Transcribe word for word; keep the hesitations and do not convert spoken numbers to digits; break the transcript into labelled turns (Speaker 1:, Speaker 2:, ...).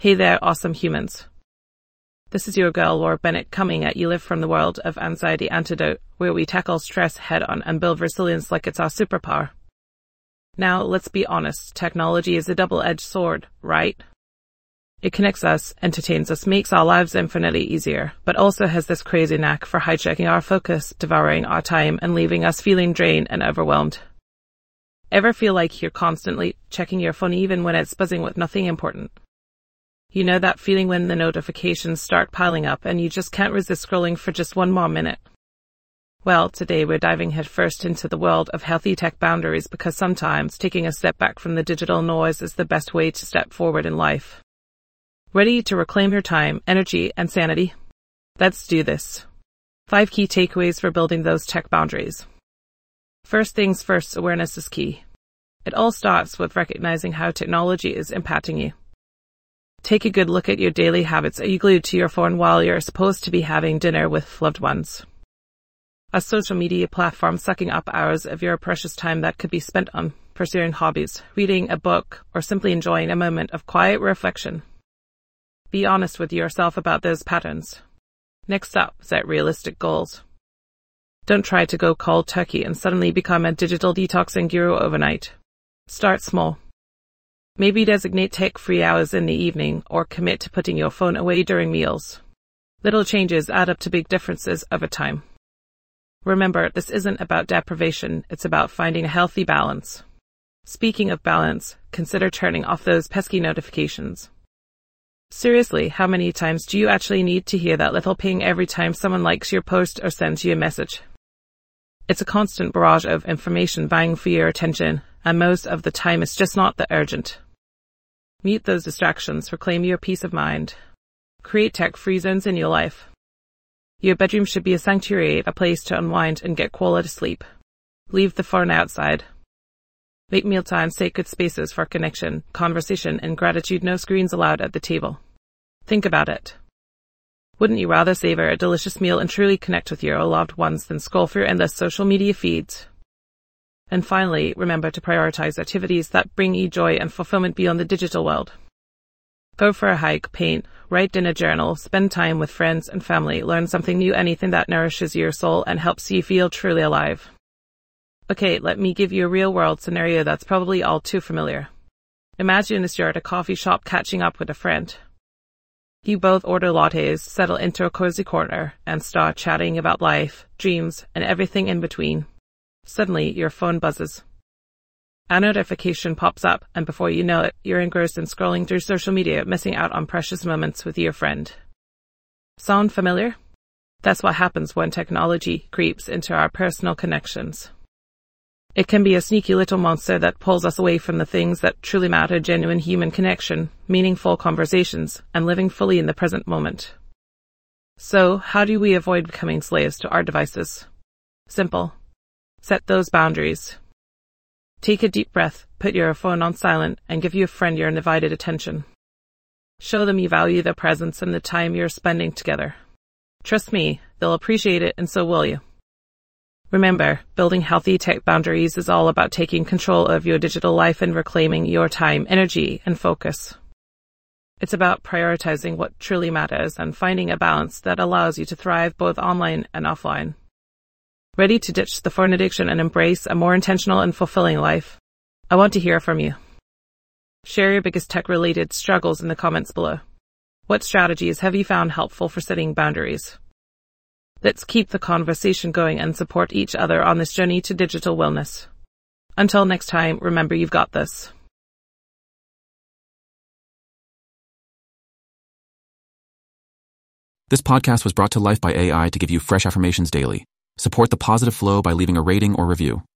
Speaker 1: Hey there, awesome humans. This is your girl, Laura Bennett, coming at you live from the world of Anxiety Antidote, where we tackle stress head-on and build resilience like it's our superpower. Now, let's be honest, technology is a double-edged sword, right? It connects us, entertains us, makes our lives infinitely easier, but also has this crazy knack for hijacking our focus, devouring our time, and leaving us feeling drained and overwhelmed. Ever feel like you're constantly checking your phone even when it's buzzing with nothing important? You know that feeling when the notifications start piling up and you just can't resist scrolling for just one more minute? Well, today we're diving headfirst into the world of healthy tech boundaries because sometimes taking a step back from the digital noise is the best way to step forward in life. Ready to reclaim your time, energy, and sanity? Let's do this. Five key takeaways for building those tech boundaries. First things first, awareness is key. It all starts with recognizing how technology is impacting you. Take a good look at your daily habits. Are you glued to your phone while you're supposed to be having dinner with loved ones? Are social media platforms sucking up hours of your precious time that could be spent on pursuing hobbies, reading a book, or simply enjoying a moment of quiet reflection? Be honest with yourself about those patterns. Next up, set realistic goals. Don't try to go cold turkey and suddenly become a digital detoxing guru overnight. Start small. Maybe designate tech-free hours in the evening or commit to putting your phone away during meals. Little changes add up to big differences over time. Remember, this isn't about deprivation, it's about finding a healthy balance. Speaking of balance, consider turning off those pesky notifications. Seriously, how many times do you actually need to hear that little ping every time someone likes your post or sends you a message? It's a constant barrage of information vying for your attention, and most of the time it's just not that urgent. Mute those distractions, reclaim your peace of mind. Create tech-free zones in your life. Your bedroom should be a sanctuary, a place to unwind and get quality sleep. Leave the phone outside. Make mealtime sacred spaces for connection, conversation, and gratitude. No screens allowed at the table. Think about it. Wouldn't you rather savor a delicious meal and truly connect with your loved ones than scroll through endless social media feeds? And finally, remember to prioritize activities that bring you joy and fulfillment beyond the digital world. Go for a hike, paint, write in a journal, spend time with friends and family, learn something new, anything that nourishes your soul and helps you feel truly alive. Okay, let me give you a real-world scenario that's probably all too familiar. Imagine this, you're at a coffee shop catching up with a friend. You both order lattes, settle into a cozy corner, and start chatting about life, dreams, and everything in between. Suddenly, your phone buzzes. A notification pops up, and before you know it, you're engrossed in scrolling through social media, missing out on precious moments with your friend. Sound familiar? That's what happens when technology creeps into our personal connections. It can be a sneaky little monster that pulls us away from the things that truly matter: genuine human connection, meaningful conversations, and living fully in the present moment. So, how do we avoid becoming slaves to our devices? Simple. Set those boundaries. Take a deep breath, put your phone on silent, and give your friend your undivided attention. Show them you value their presence and the time you're spending together. Trust me, they'll appreciate it, and so will you. Remember, building healthy tech boundaries is all about taking control of your digital life and reclaiming your time, energy, and focus. It's about prioritizing what truly matters and finding a balance that allows you to thrive both online and offline. Ready to ditch the phone addiction and embrace a more intentional and fulfilling life? I want to hear from you. Share your biggest tech-related struggles in the comments below. What strategies have you found helpful for setting boundaries? Let's keep the conversation going and support each other on this journey to digital wellness. Until next time, remember, you've got this.
Speaker 2: This podcast was brought to life by A I to give you fresh affirmations daily. Support the positive flow by leaving a rating or review.